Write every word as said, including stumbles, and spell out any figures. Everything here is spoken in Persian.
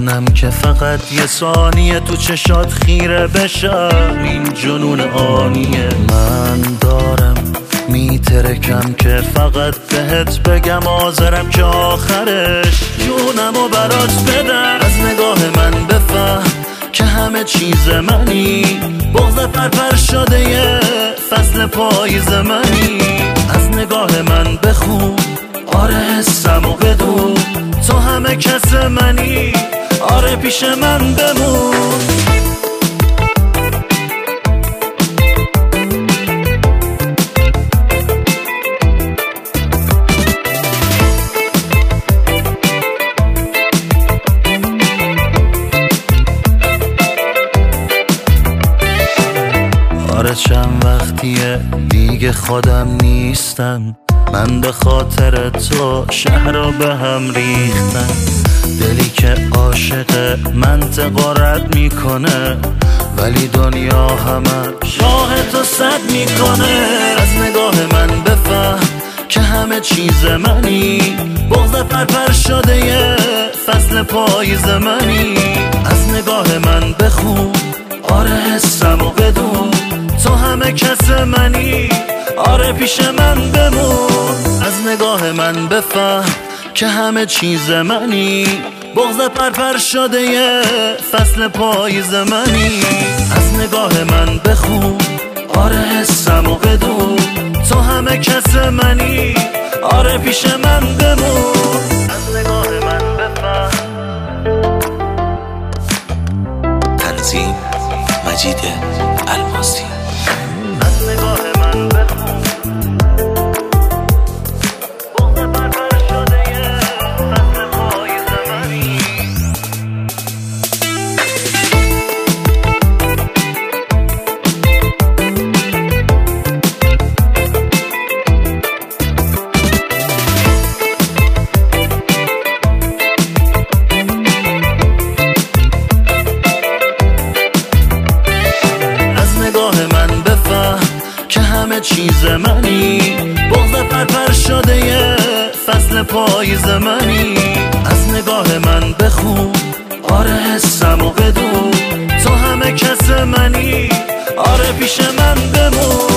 منم که فقط یه ثانیه تو چشات خیره بشم. این جنون آنیه من دارم میترکم که فقط بهت بگم آذرم که آخرش جونمو برات بدم. از نگاه من بفهم که همه چیز منی، بغض پرپر شده یه فصل پاییز منی. از نگاه من بخون آره حسمو بدون، تو همه کس منی آره پیش من بمون. آره چند وقتیه دیگه خودم نیستم، من به خاطر تو شهر رو به هم ریختم. دلی که عاشق منطقه رد میکنه ولی دنیا همش راه تو سد میکنه. از نگاه من بفهم که همه چیز منی، بغض پرپر شده یه فصل پاییز منی. از نگاه من بخون آره حسمو بدون، تو همه کس منی آره پیش من بمون. از نگاه من بفهم که همه چیز منی، بغض پرپر شده یه فصل پاییز منی. از نگاه من بخون آره حسمو بدون، تو همه کس منی آره پیش من بمون. از نگاه من بفهم. تنظیم مجید الماسی. از نگاه من بخون بغض پرپر شده یه فصل پاییز منی. همه چیز منی، بغض پرپر شده یه فصل پاییز منی. از نگاه من بخون آره حسمو بدون، تو همه کس منی آره پیش من بمون.